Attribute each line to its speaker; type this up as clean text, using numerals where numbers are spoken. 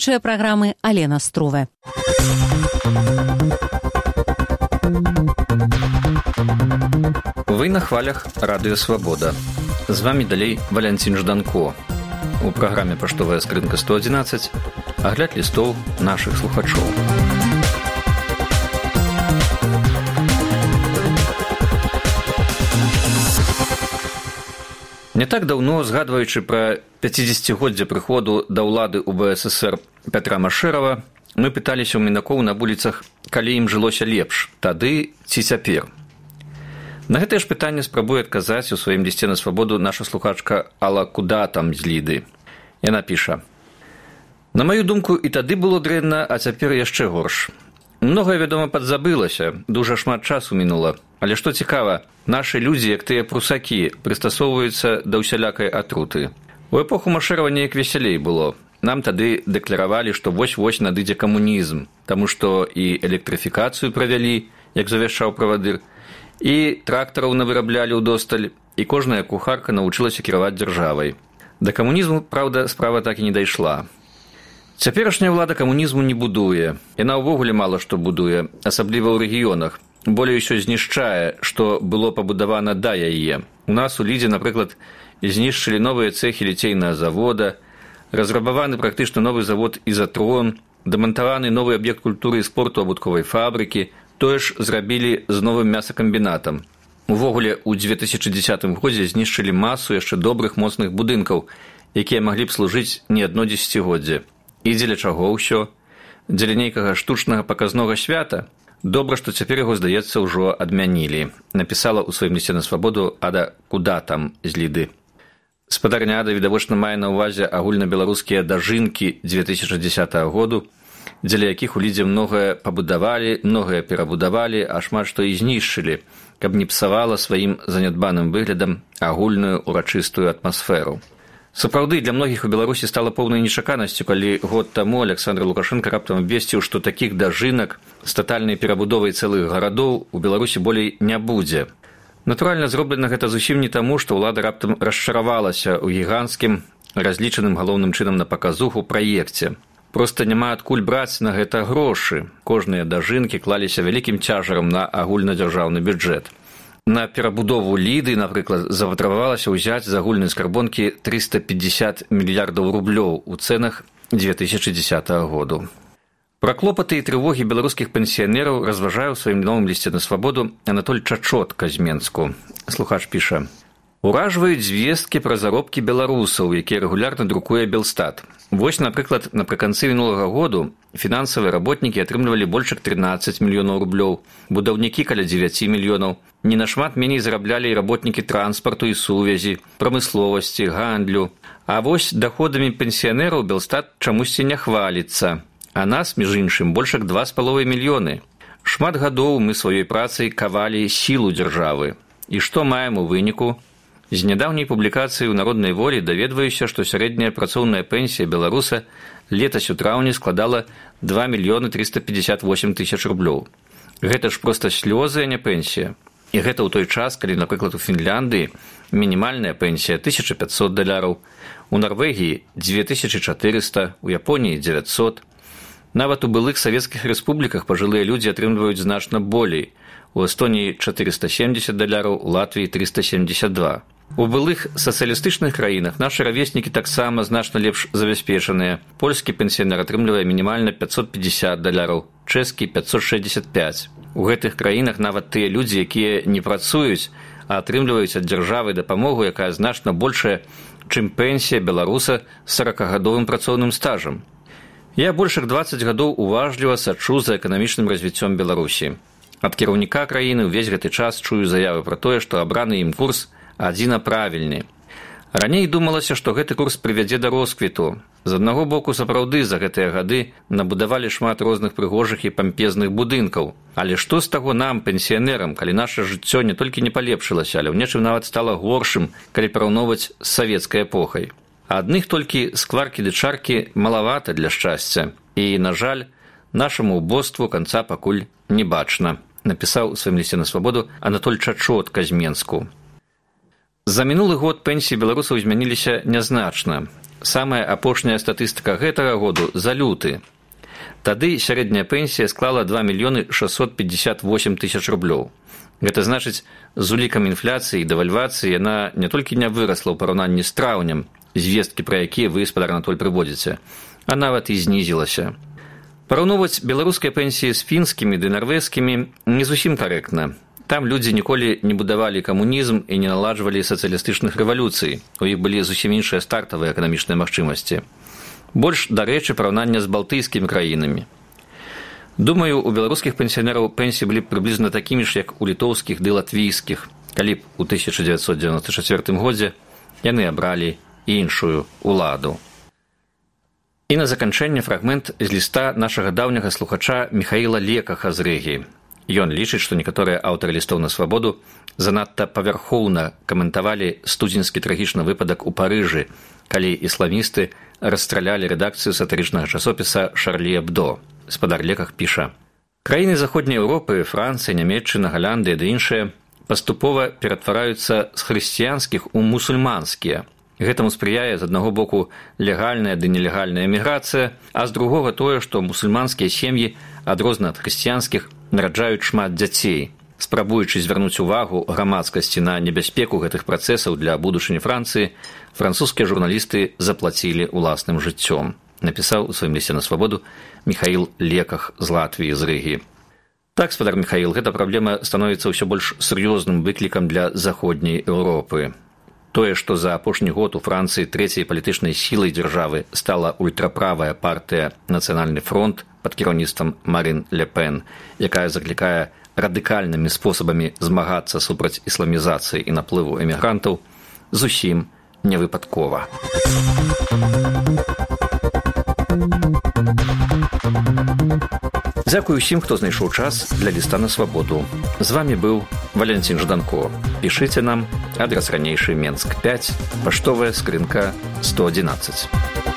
Speaker 1: вядучая праграмы Алена Струве.
Speaker 2: Вы на хвалях Радыё Свабода. З вами далей Валянцін Жданко. У праграме «Паштовая скрынка 111» агляд лістоў нашых слухачоў. Не так даўно, згадваючы пра 50-годдзе прыходу да ўлады ў БССР Пятра Машэрава, мы пыталіся ў мінакоў на вуліцах, калі ім жылося лепш, тады ці цяпер. На гэтае ж пытанне спрабуе адказаць у сваім лісце на свабоду наша слухачка Алла Куда там з Ліды. Яна піша: «На маю думку, і тады было дрэнна, а цяпер яшчэ горш. Многае, вядома, падзабылася, дужа шмат часу мінула. Але што цікава, нашы людзі, як тыя прусакі, прыстасоўваюцца да ўсялякай атруты. У эпоху Машэрава неяк весялей было. Нам тады дэкларавалі, што вось-вось надыдзе камунізм, таму што і электрыфікацыю правялі, як завяшчаў правадыр, і трактараў навыраблялі ўдосталь, і кожная кухарка навучылася кіраваць дзяржавай. Да камунізму, праўда, справа так і не дайшла. Цяперашняя ўлада камунізму не будуе. Яна ўвогуле мала што будуе, асабліва ў рэгіёнах. Болей усё знішчае, што было пабудавана да яе. У нас у Лідзе, напрыклад, знішчылі новыя цэхі ліцейнага завода, разрабаваны практычна новы завод «Ізатрон», дамантаваны новы аб'ект культуры і спорту абутковай фабрыкі, тое ж зрабілі з новым мясакамбінатам. Увогуле, у 2010 годзе знішчылі масу яшчэ добрых моцных будынкаў, якія маглі б служыць не адно дзесяцігоддзе. І дзеля чаго ўсё? Дзеля нейкага штучнага паказнога свята? Добра, што цяпер яго, здаецца, ўжо адмянілі, напісала ў сваім лісце на свабоду Ада Куда там з Ліды. Спадарня Ада відавочна мае на ўвазе агульнабеларускія дажынкі 2010 году, дзеля якіх у Лідзе многае пабудавалі, многае перабудавалі, а шмат што і знішчылі, каб не псавала сваім занядбаным выглядам агульную урачыстую атмасферу. Сапраўды, для многіх у Беларусі стала поўнай нечаканасцю, калі год таму Александр Лукашенко раптам абвесціў, што такіх дажынак з татальнай перабудовай цэлых гарадоў у Беларусі болей не будзе. Натуральна, зроблена гэта зусім не таму, што ўлада раптам расчаравалася ў гіганцкім, разлічаным галоўным чынам на паказуху праекце. Проста няма адкуль браць на гэта грошы. Кожныя дажынкі клаліся вялікім цяжарам на агульнадзяржаўны бюджэт. На перабудову Ліды, напрыклад, запатрабавалася ўзяць з агульнай скарбонкі 350 мільярдаў рублёў у цэнах 2010 году. Пра клопаты і трывогі беларускіх пенсіянераў разважае ў сваім новым лісце на свабоду Анатоль Чачотка з Менску. Слухач піша: «Уражваюць звесткі пра заробкі беларусаў, якія рэгулярна друкуе Белстат. Вось, напрыклад, напрыканцы мінулага году фінансавыя работнікі атрымлівалі больш як 13 мільёнаў рублёў, будаўнікі каля 9 мільёнаў. Не нашмат меней зараблялі і работнікі транспарту і сувязі, прамысловасці, гандлю. А вось даходамі пенсіянераў Белстат чамусьці не хваліцца. А нас, між іншым, больш як 2,5 мільёны. Шмат гадоў мы сваёй працай кавалі сілу дзяржавы. І што маем у выніку? З нядаўняй публікацыі ў «Народнай волі» даведваюся, што сярэдняя працоўная пенсія беларуса летась у траўні складала 2 мільёны 358 тысяч рублёў. Гэта ж проста слёзы, а не пенсія. І гэта ў той час, калі, напрыклад, у Фінляндыі мінімальная пенсія $1500, у Нарвегіі 2400, у Японіі 900. Нават у былых савецкіх рэспубліках пажылыя людзі атрымліваюць значна болей. У Эстоніі $470, у Латвіі 372. У былых сацыялістычных краінах нашы равеснікі таксама значна лепш забяспечаныя. Польскі пенсіянер атрымлівае мінімальна $550, чэшскі 565. У гэтых краінах нават тыя людзі, якія не працуюць, а атрымліваюць ад дзяржавы дапамогу, якая значна большая, чым пенсія беларуса з 40-гадовым працоўным стажам. Я больш як 20 гадоў уважліва сачу за эканамічным развіццём Беларусі. Ад кіраўніка краіны ўвесь гэты час чую заявы пра тое, што абраны ім курс адзіна правільны. Раней думалася, што гэты курс прывядзе да росквіту. З аднаго боку, сапраўды, за гэтыя гады набудавалі шмат розных прыгожых і пампезных будынкаў. Але што з таго нам, пенсіянерам, калі наша жыццё не толькі не палепшылася, але ў нечым нават стала горшым, калі параўноўваць з савецкай эпохай. Адных толькі скваркі ды чаркі малавата для шчасця. І, на жаль, нашаму ўбоству канца пакуль не бачна, напісаў у сваім лісце на свабоду Анатоль Чачотка з Менску. За мінулы год пенсіі беларусаў змяніліся нязначна. Самая апошняя статыстыка гэтага году за люты. Тады сярэдняя пенсія склала 2 658 000 рублёў. Гэта значыць, з улікам інфляцыі і дэвальвацыі яна не толькі не вырасла ў параўнанні з траўнем, звесткі пра якія вы, спадар Анатоль, прыводзіце, а нават і знізілася. Параўноўваць беларускія пенсіі з фінскімі ды нарвежскімі не зусім карэктна. Там людзі ніколі не будавалі камунізм і не наладжвалі сацыялістычных рэвалюцый. У іх былі зусім іншыя стартавыя эканамічныя магчымасці. Больш, дарэчы, параўнання з балтыйскімі краінамі. Думаю, у беларускіх пенсіянераў пенсіі былі прыблізна такімі ж, як у літоўскіх ды латвійскіх, калі б у 1994 годзе яны абралі іншую ўладу. І на заканчэнне фрагмент з ліста нашага даўняга слухача Міхаіла Лекаха з Рэгі. Ён лічыць, што некаторыя аўтары лістоў на свабоду занадта павярхоўна каментавалі студзеньскі трагічны выпадак у Парыжы, калі ісламісты расстралялі рэдакцыю сатырычнага часопіса «Шарлі Эбдо». Спадар Леках піша: «Краіны Заходняй Еўропы, Францыя, Нямецчына, Галандыя ды іншыя паступова ператвараюцца з хрысціянскіх у мусульманскія. Гэтаму спрыяе з аднаго боку легальная ды нелегальная эміграцыя, а з другога тое, што мусульманскія сем'і, адрознена ад хрысціянскіх, нараджаюць шмат дзяцей. Спрабуючы звярнуць увагу грамадскасці на небяспеку гэтых працэсаў для будучыні Францыі, французскія журналісты заплацілі ўласным жыццём», напісаў у сваім лісце на свабоду Міхаіл Леках з Латвіі, з Рыгі. Так, спадар Міхаіл, гэта праблема становіцца ўсё больш сур'ёзным выклікам для Заходняй Еўропы. Тое, што за апошні год у Францыі трэцяй палітычнай сілай дзяржавы стала ультраправая партыя «Нацыянальны фронт» пад кіраўніцтвам Марин Ле Пен, якая заклікае радыкальнымі спосабамі змагацца супраць ісламізацыі і наплыву эмігрантаў, зусім не выпадкова. Дзякую ўсім, хто знайшоў час для ліста на свабоду. З вамі быў Валентин Жданко. Пішыце нам, адрас ранейшы Менск 5, паштовая скрынка 111.